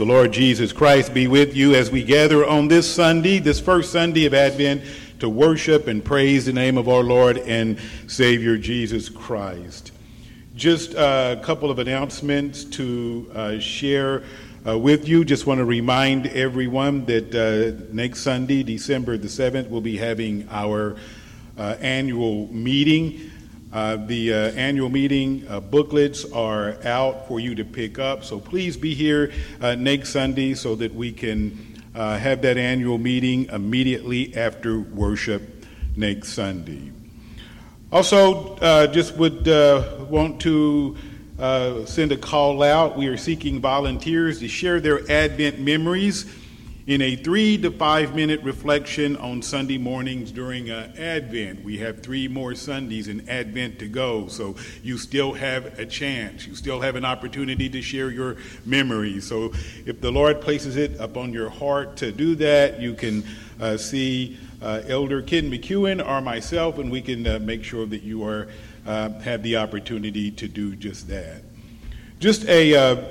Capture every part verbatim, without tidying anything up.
The Lord Jesus Christ be with you as we gather on this Sunday, this first Sunday of Advent, to worship and praise the name of our Lord and Savior Jesus Christ. Just a couple of announcements to uh, share uh, with you. Just want to remind everyone that uh, next Sunday, December the seventh, we'll be having our uh, annual meeting. Uh, the uh, annual meeting uh, booklets are out for you to pick up, so please be here uh, next Sunday so that we can uh, have that annual meeting immediately after worship next Sunday. Also, uh, just would uh, want to uh, send a call out. We are seeking volunteers to share their Advent memories in a three to five minute reflection on Sunday mornings during uh, Advent. We have three more Sundays in Advent to go, so you still have a chance. You still have an opportunity to share your memories. So if the Lord places it upon your heart to do that, you can uh, see uh, Elder Ken McEwen or myself, and we can uh, make sure that you are uh, have the opportunity to do just that. Just a uh,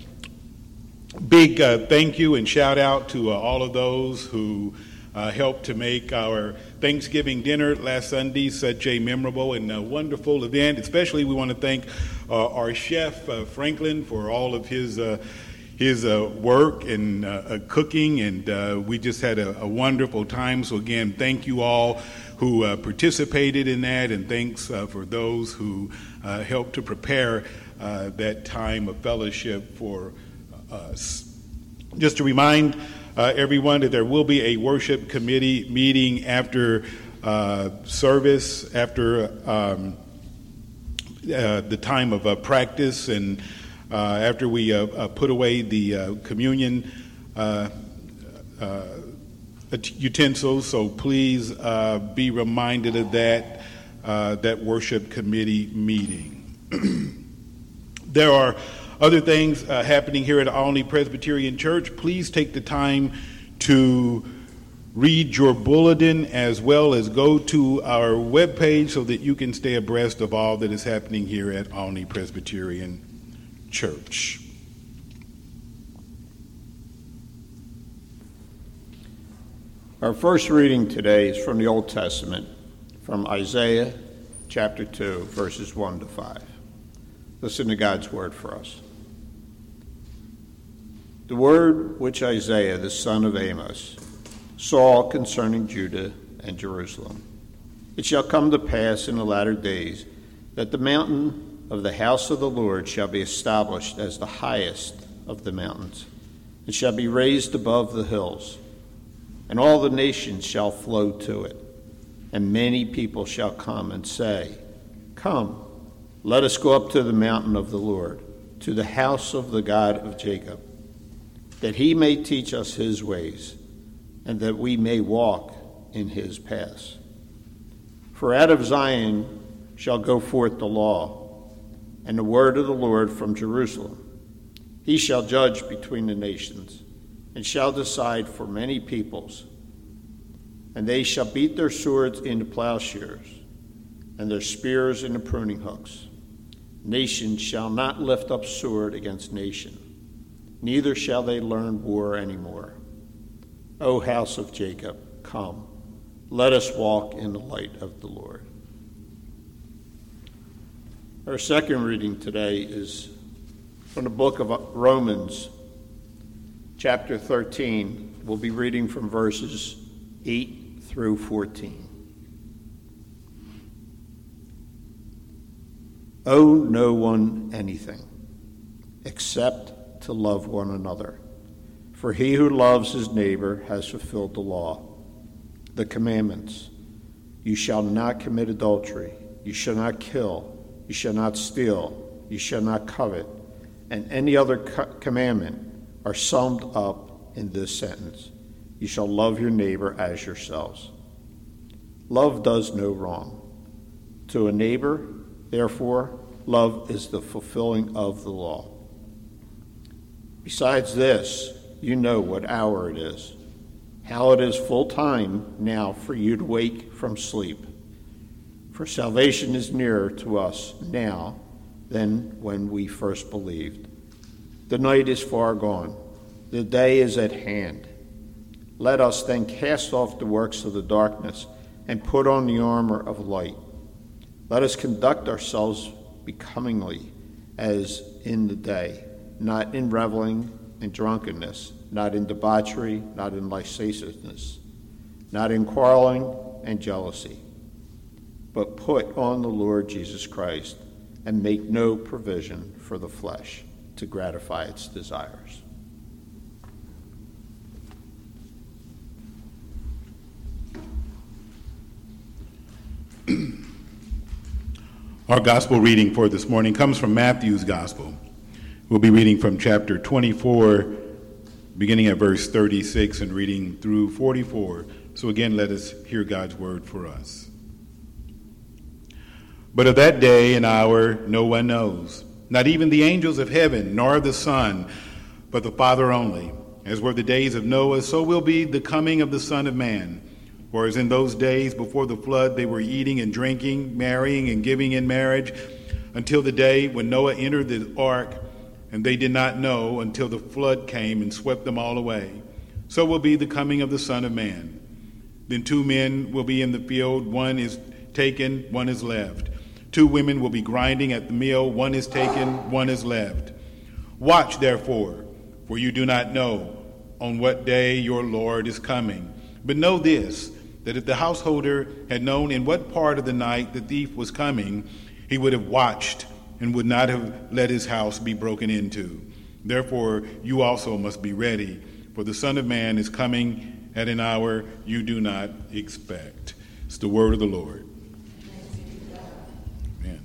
Big uh, thank you and shout out to uh, all of those who uh, helped to make our Thanksgiving dinner last Sunday such a memorable and uh, wonderful event. Especially we want to thank uh, our chef, uh, Franklin, for all of his uh, his uh, work and uh, uh, cooking, and uh, we just had a, a wonderful time. So again, thank you all who uh, participated in that, and thanks uh, for those who uh, helped to prepare uh, that time of fellowship for us. Just to remind uh, everyone that there will be a worship committee meeting after uh, service, after um, uh, the time of uh, practice, and uh, after we uh, uh, put away the uh, communion uh, uh, utensils. So please uh, be reminded of that, uh, that worship committee meeting. There are other things uh, happening here at Olney Presbyterian Church. Please take the time to read your bulletin as well as go to our webpage so that you can stay abreast of all that is happening here at Olney Presbyterian Church. Our first reading today is from the Old Testament, from Isaiah chapter two, verses one to five. Listen to God's word for us. The word which Isaiah, the son of Amos, saw concerning Judah and Jerusalem. It shall come to pass in the latter days that the mountain of the house of the Lord shall be established as the highest of the mountains, and shall be raised above the hills, and all the nations shall flow to it. And many people shall come and say, Come, let us go up to the mountain of the Lord, to the house of the God of Jacob, that he may teach us his ways, and that we may walk in his paths. For out of Zion shall go forth the law, and the word of the Lord from Jerusalem. He shall judge between the nations, and shall decide for many peoples. And they shall beat their swords into plowshares, and their spears into pruning hooks. Nation shall not lift up sword against nation, neither shall they learn war anymore. O house of Jacob, come, let us walk in the light of the Lord. Our second reading today is from the book of Romans, chapter thirteen. We'll be reading from verses eight through fourteen. Owe no one anything except to love one another. For he who loves his neighbor has fulfilled the law. The commandments: you shall not commit adultery, you shall not kill, you shall not steal, you shall not covet, and any other co- commandment are summed up in this sentence: you shall love your neighbor as yourselves. Love does no wrong. To a neighbor, therefore, love is the fulfilling of the law. Besides this, you know what hour it is, how it is full time now for you to wake from sleep. For salvation is nearer to us now than when we first believed. The night is far gone, The day is at hand. Let us then cast off the works of the darkness and put on the armor of light. Let us conduct ourselves becomingly as in the day, not in reveling and drunkenness, not in debauchery, not in licentiousness, not in quarreling and jealousy, but put on the Lord Jesus Christ and make no provision for the flesh to gratify its desires. Our gospel reading for this morning comes from Matthew's gospel. We'll be reading from chapter twenty-four, beginning at verse thirty-six and reading through forty-four. So again, let us hear God's word for us. But of that day and hour no one knows, not even the angels of heaven, nor the Son, but the Father only. As were the days of Noah, so will be the coming of the Son of Man. For as in those days before the flood, they were eating and drinking, marrying and giving in marriage, until the day when Noah entered the ark, and they did not know until the flood came and swept them all away. So will be the coming of the Son of Man. Then two men will be in the field, one is taken, one is left. Two women will be grinding at the mill, one is taken, one is left. Watch therefore, for you do not know on what day your Lord is coming. But know this, that if the householder had known in what part of the night the thief was coming, he would have watched and would not have let his house be broken into. Therefore, you also must be ready, for the Son of Man is coming at an hour you do not expect. It's the word of the Lord. Amen.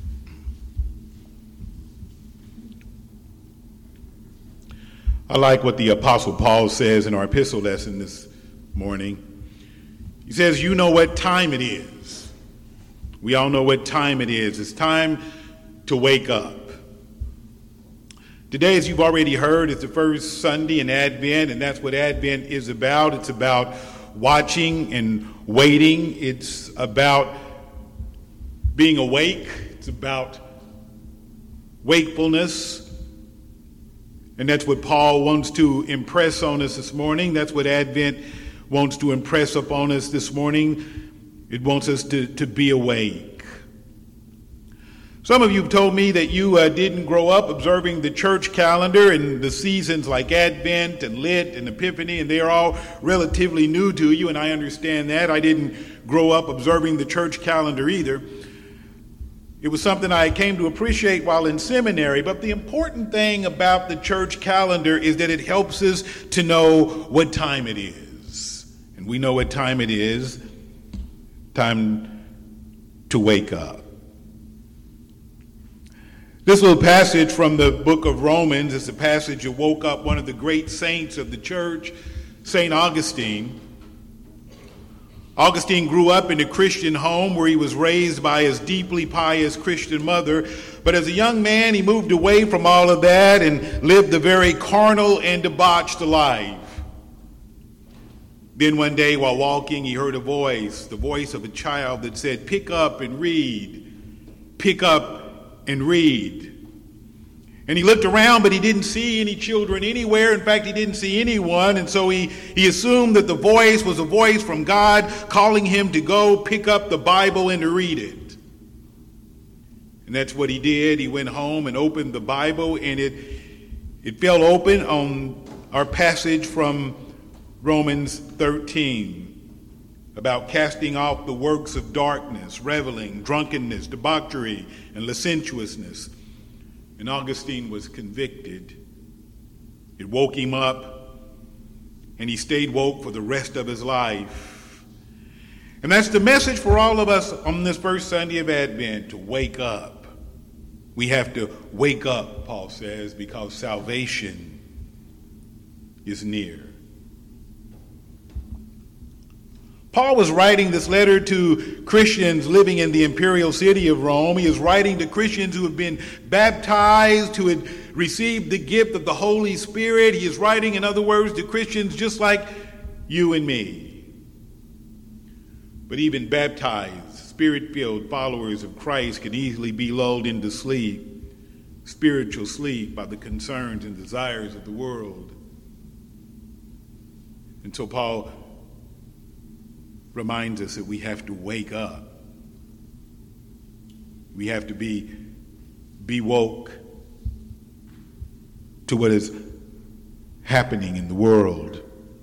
I like what the Apostle Paul says in our epistle lesson this morning. He says, you know what time it is. We all know what time it is. It's time to wake up. Today, as you've already heard, is the first Sunday in Advent, and that's what Advent is about. It's about watching and waiting. It's about being awake. It's about wakefulness. And that's what Paul wants to impress on us this morning. That's what Advent wants to impress upon us this morning. It wants us to, to be awake. Some of you have told me that you uh, didn't grow up observing the church calendar and the seasons like Advent and Lit and Epiphany, and they are all relatively new to you, and I understand that. I didn't grow up observing the church calendar either. It was something I came to appreciate while in seminary, but the important thing about the church calendar is that it helps us to know what time it is. And we know what time it is. Time to wake up. This little passage from the book of Romans is a passage that woke up one of the great saints of the church, Saint Augustine. Augustine grew up in a Christian home where he was raised by his deeply pious Christian mother. But as a young man, he moved away from all of that and lived a very carnal and debauched life. Then one day while walking, he heard a voice, the voice of a child that said, pick up and read, pick up and read. And he looked around, but he didn't see any children anywhere. In fact, he didn't see anyone. And so he, he assumed that the voice was a voice from God calling him to go pick up the Bible and to read it. And that's what he did. He went home and opened the Bible, and it, it fell open on our passage from Romans thirteen, about casting off the works of darkness, reveling, drunkenness, debauchery, and licentiousness. And Augustine was convicted. It woke him up, and he stayed woke for the rest of his life. And that's the message for all of us on this first Sunday of Advent, to wake up. We have to wake up, Paul says, because salvation is near. Paul was writing this letter to Christians living in the imperial city of Rome. He is writing to Christians who have been baptized, who had received the gift of the Holy Spirit. He is writing, in other words, to Christians just like you and me. But even baptized, Spirit-filled followers of Christ can easily be lulled into sleep, spiritual sleep, by the concerns and desires of the world. And so Paul reminds us that we have to wake up. We have to be, be woke to what is happening in the world.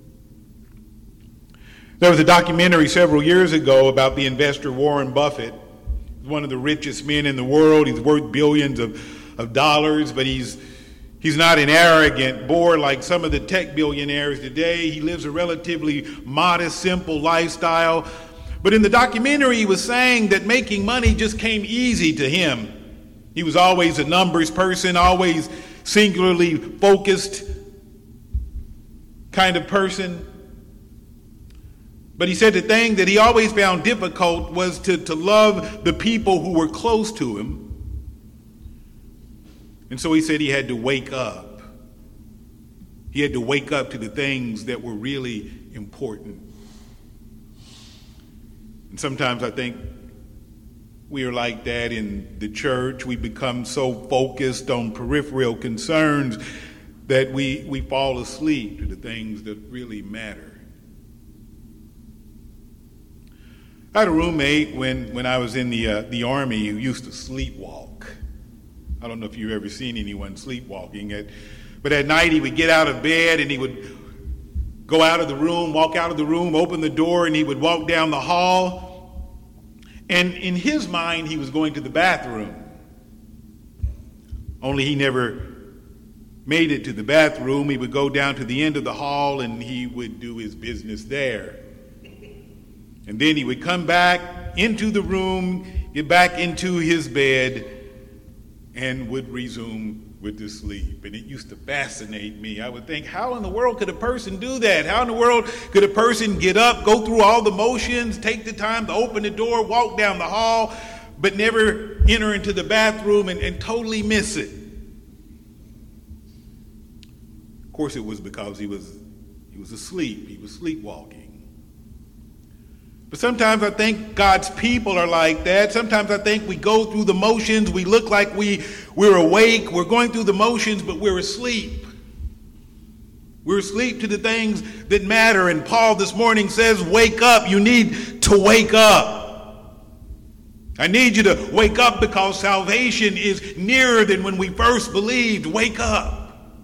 There was a documentary several years ago about the investor Warren Buffett. He's one of the richest men in the world. He's worth billions of, of dollars, but he's he's not an arrogant bore like some of the tech billionaires today. He lives a relatively modest, simple lifestyle. But in the documentary, he was saying that making money just came easy to him. He was always a numbers person, always singularly focused kind of person. But he said the thing that he always found difficult was to, to love the people who were close to him. And so he said he had to wake up. He had to wake up to the things that were really important. And sometimes I think we are like that in the church. We become so focused on peripheral concerns that we, we fall asleep to the things that really matter. I had a roommate when, when I was in the uh, the Army who used to sleepwalk. I don't know if you've ever seen anyone sleepwalking. At, but at night he would get out of bed and he would go out of the room, walk out of the room, open the door, and he would walk down the hall. And in his mind, he was going to the bathroom. Only he never made it to the bathroom. He would go down to the end of the hall and he would do his business there. And then he would come back into the room, get back into his bed, and would resume with his sleep. And it used to fascinate me. I would think, how in the world could a person do that? How in the world could a person get up, go through all the motions, take the time to open the door, walk down the hall, but never enter into the bathroom and, and totally miss it? Of course, it was because he was he was asleep. He was sleepwalking. But sometimes I think God's people are like that. Sometimes I think we go through the motions. We look like we, we're awake. We're going through the motions, but we're asleep. We're asleep to the things that matter. And Paul this morning says, wake up. You need to wake up. I need you to wake up because salvation is nearer than when we first believed. Wake up.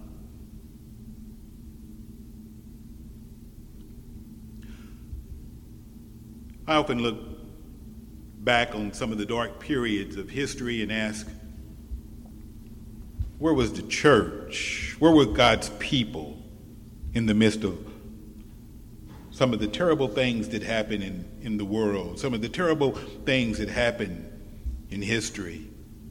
I often look back on some of the dark periods of history and ask, where was the church? Where were God's people in the midst of some of the terrible things that happen in, in the world, some of the terrible things that happen in history?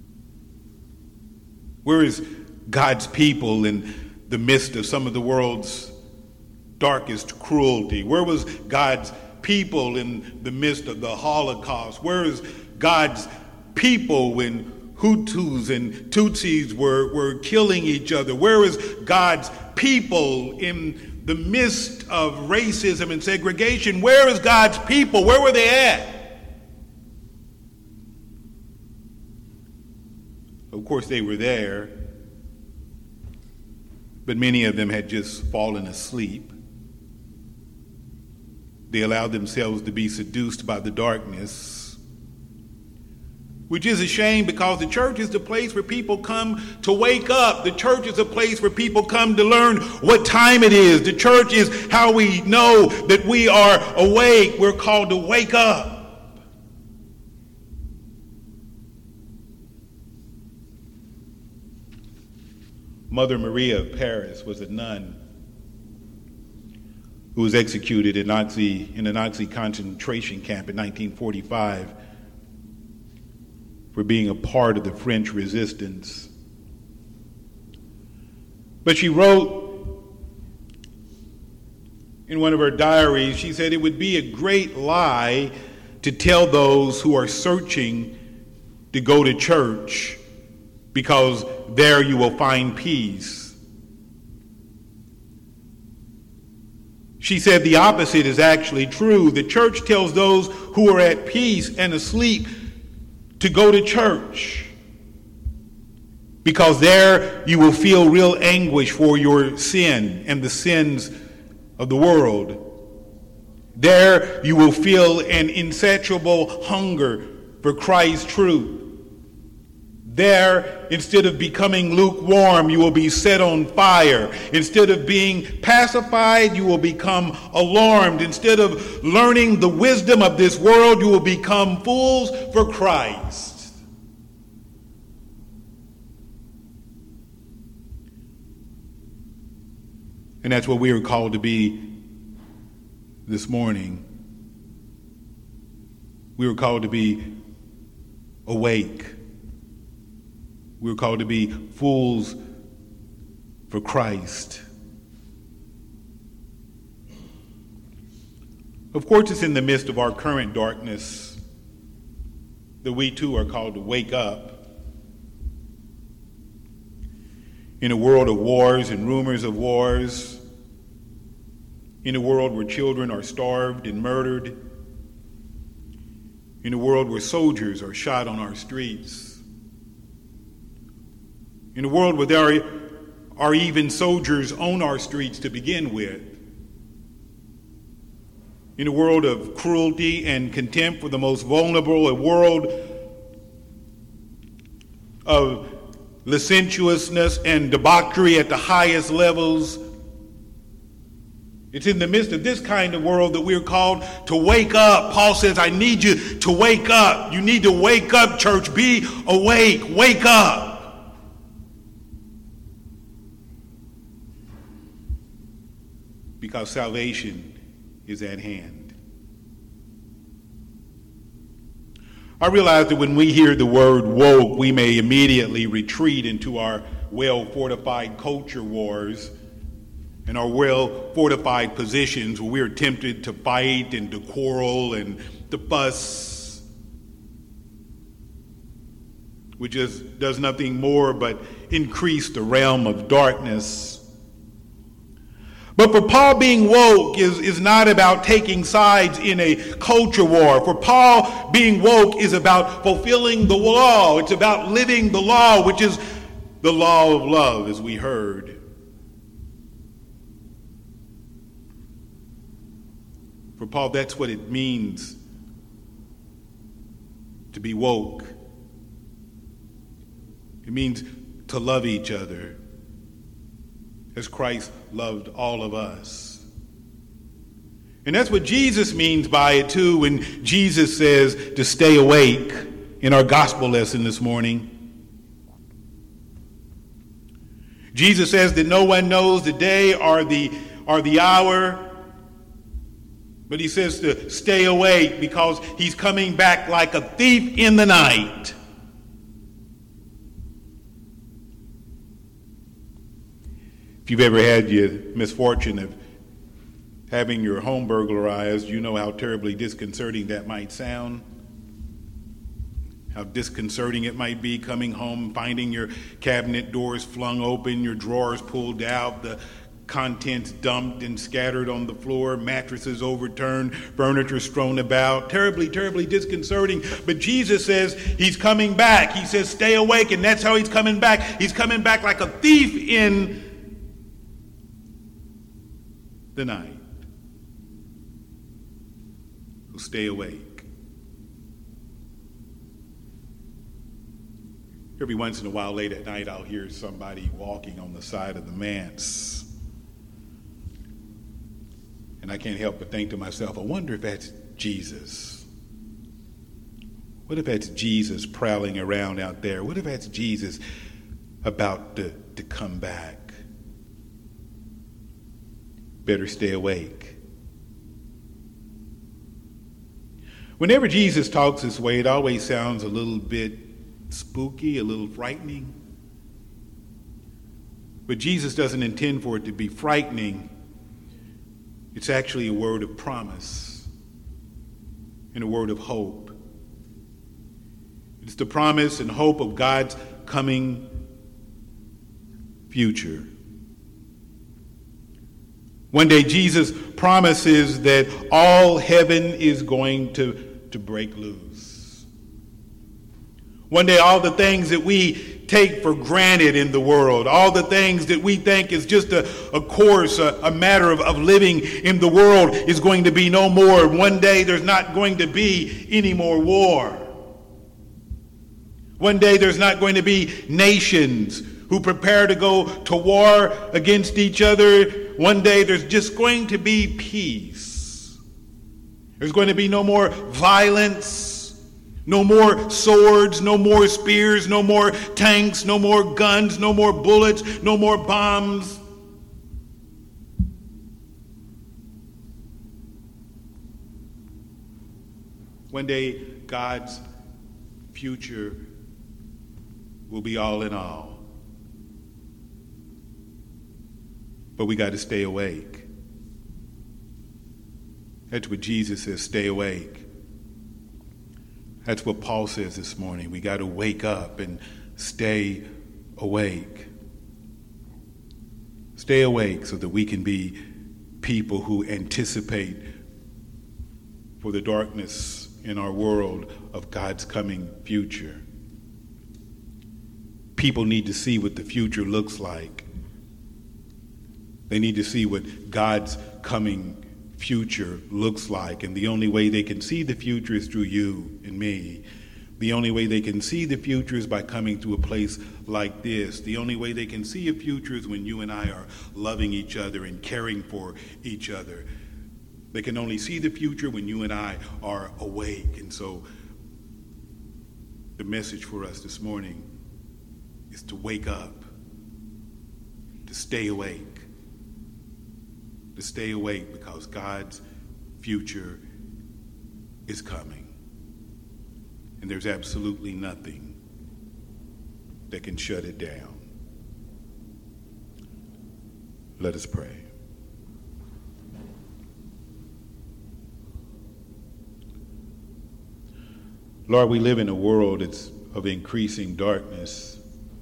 Where is God's people in the midst of some of the world's darkest cruelty? Where was God's people in the midst of the Holocaust? Where is God's people when Hutus and Tutsis were, were killing each other? Where is God's people in the midst of racism and segregation? Where is God's people? Where were they at? Of course, they were there, but many of them had just fallen asleep. They allowed themselves to be seduced by the darkness, which is a shame because the church is the place where people come to wake up. The church is a place where people come to learn what time it is. The church is how we know that we are awake. We're called to wake up. Mother Maria of Paris was a nun who was executed in, Nazi, in a Nazi concentration camp in nineteen forty-five for being a part of the French resistance. But she wrote in one of her diaries, she said, it would be a great lie to tell those who are searching to go to church because there you will find peace. She said the opposite is actually true. The church tells those who are at peace and asleep to go to church because there you will feel real anguish for your sin and the sins of the world. There you will feel an insatiable hunger for Christ's truth. There, instead of becoming lukewarm, you will be set on fire. Instead of being pacified, you will become alarmed. Instead of learning the wisdom of this world, you will become fools for Christ. And that's what we are called to be this morning. We were called to be awake. We were called to be fools for Christ. Of course, it's in the midst of our current darkness that we too are called to wake up. In a world of wars and rumors of wars, in a world where children are starved and murdered, in a world where soldiers are shot on our streets, in a world where there are, are even soldiers on our streets to begin with, in a world of cruelty and contempt for the most vulnerable, a world of licentiousness and debauchery at the highest levels. It's in the midst of this kind of world that we're called to wake up. Paul says, I need you to wake up. You need to wake up, church. Be awake. Wake up. Because salvation is at hand. I realize that when we hear the word woke, we may immediately retreat into our well-fortified culture wars and our well-fortified positions where we're tempted to fight and to quarrel and to fuss, which just does nothing more but increase the realm of darkness. But for Paul, being woke is, is not about taking sides in a culture war. For Paul, being woke is about fulfilling the law. It's about living the law, which is the law of love, as we heard. For Paul, that's what it means to be woke. It means to love each other as Christ loved all of us. And that's what Jesus means by it too, when Jesus says to stay awake in our gospel lesson this morning. Jesus says that no one knows the day or the, or the hour, but he says to stay awake because he's coming back like a thief in the night. If you've ever had the misfortune of having your home burglarized, you know how terribly disconcerting that might sound. How disconcerting it might be coming home, finding your cabinet doors flung open, your drawers pulled out, the contents dumped and scattered on the floor, mattresses overturned, furniture strewn about. Terribly, terribly disconcerting. But Jesus says he's coming back. He says stay awake, and that's how he's coming back. He's coming back like a thief in the night. So stay awake. Every once in a while late at night I'll hear somebody walking on the side of the manse. And I can't help but think to myself, I wonder if that's Jesus. What if that's Jesus prowling around out there? What if that's Jesus about to, to come back? Better stay awake. Whenever Jesus talks this way, it always sounds a little bit spooky, a little frightening. But Jesus doesn't intend for it to be frightening. It's actually a word of promise and a word of hope. It's the promise and hope of God's coming future. One day Jesus promises that all heaven is going to, to break loose. One day all the things that we take for granted in the world, all the things that we think is just a, a course, a, a matter of, of living in the world is going to be no more. One day there's not going to be any more war. One day there's not going to be nations who prepare to go to war against each other. One day there's just going to be peace. There's going to be no more violence. No more swords, no more spears, no more tanks, no more guns, no more bullets, no more bombs. One day, God's future will be all in all. But we got to stay awake. That's what Jesus says, stay awake. That's what Paul says this morning. We got to wake up and stay awake. Stay awake so that we can be people who anticipate for the darkness in our world of God's coming future. People need to see what the future looks like. They need to see what God's coming future looks like, and the only way they can see the future is through you and me. The only way they can see the future is by coming to a place like this. The only way they can see a future is when you and I are loving each other and caring for each other. They can only see the future when you and I are awake. And so the message for us this morning is to wake up, to stay awake. To stay awake because God's future is coming. And there's absolutely nothing that can shut it down. Let us pray. Lord, we live in a world that's of increasing darkness.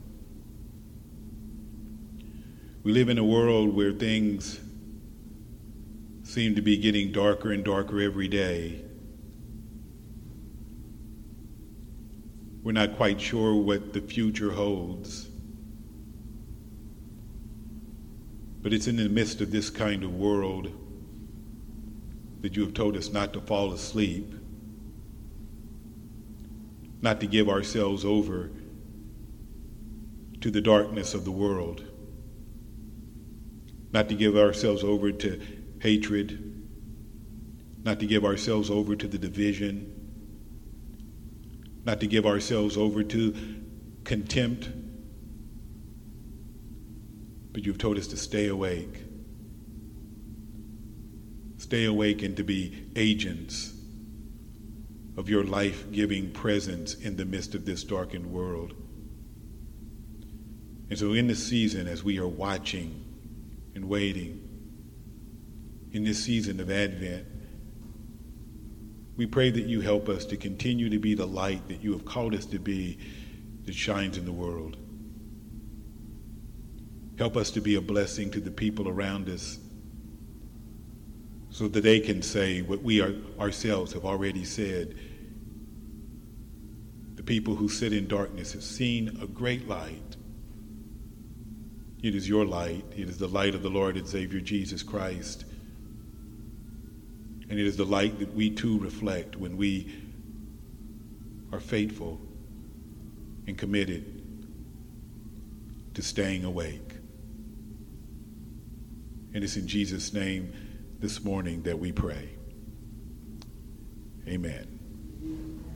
We live in a world where things seem to be getting darker and darker every day. We're not quite sure what the future holds. But it's in the midst of this kind of world that you have told us not to fall asleep, not to give ourselves over to the darkness of the world, not to give ourselves over to hatred, not to give ourselves over to the division, not to give ourselves over to contempt, but you've told us to stay awake. Stay awake and to be agents of your life-giving presence in the midst of this darkened world. And so in this season, as we are watching and waiting, in this season of Advent, we pray that you help us to continue to be the light that you have called us to be that shines in the world. Help us to be a blessing to the people around us so that they can say what we are, ourselves have already said. The people who sit in darkness have seen a great light. It is your light. It is the light of the Lord and Savior Jesus Christ. And it is the light that we too reflect when we are faithful and committed to staying awake. And it's in Jesus' name this morning that we pray. Amen.